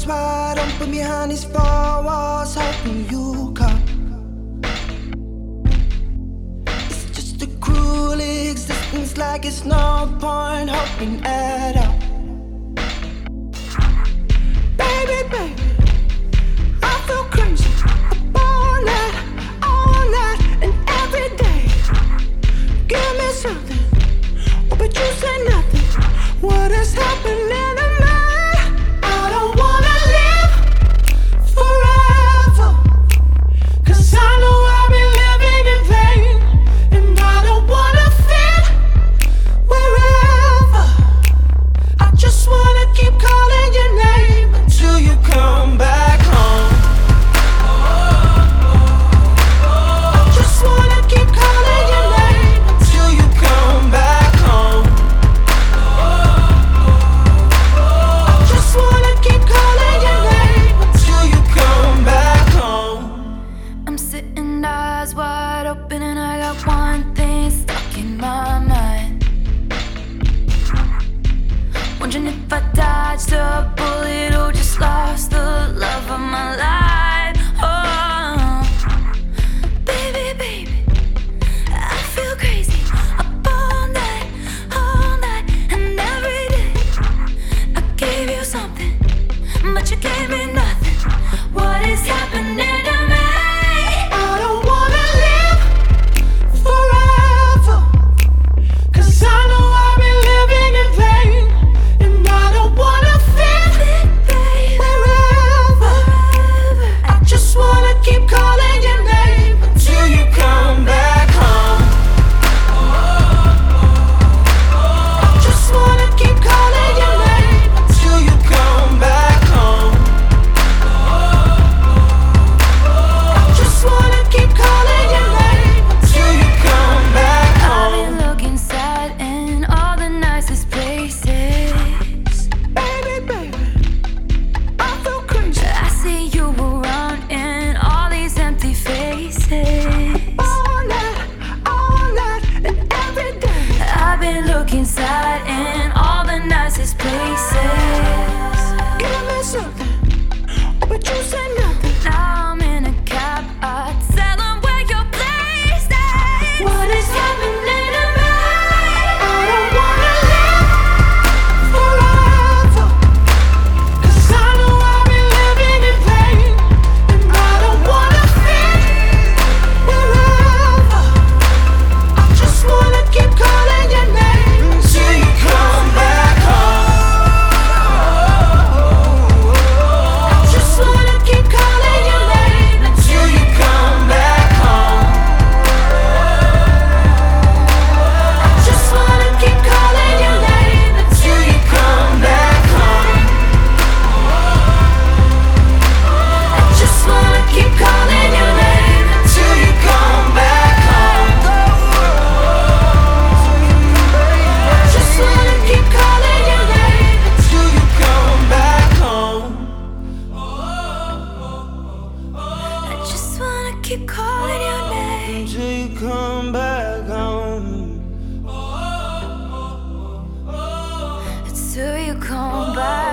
eyes wide open behind these four walls, hoping you come. It's just a cruel existence, like it's no point hoping at all. Baby, baby, I feel crazy all night and every day. Give me something, oh, but you say nothing. What is happening to me? I don't wanna live forever, 'cause I know I've been living in vain. And I don't wanna fit wherever. I just wanna keep calling your name until you come back home. I just wanna keep calling your name until you come back home. I just wanna keep calling your name until you come back home. I'm sitting eyes wide open and I got one thing stuck in my mind. Wondering if I dodged a bullet or just lost the love of my life. Oh, baby, baby, I feel crazy up all night and every day. I gave you something, but you gave me nothing. What is happening to me? I don't wanna live forever, 'cause I know I've been living in vain. And I don't wanna fit wherever. I just wanna keep calling your name until you come back home. I just wanna keep calling your name until you come back home. I just wanna keep calling your name until you come back I've home. been looking sad in all the nicest places. Baby, baby, I feel crazy I see you around in all these empty faces. all night and every day. I've been looking sad in all the nicest places. Give me something, oh, but you say nothing. Now I'm in a cab, I tell them where your place is. What is happening to me? I don't wanna live forever, 'cause I know I've been living in vain. And I don't wanna fit wherever. I just wanna keep calling your name until you come back home. I just wanna keep calling your name until you come back home. I just wanna keep calling your name until you come back home. I just wanna keep calling your name until you come back home. I just wanna keep calling your name until you come back home. I just wanna keep calling your name Until you come back home. until you come back.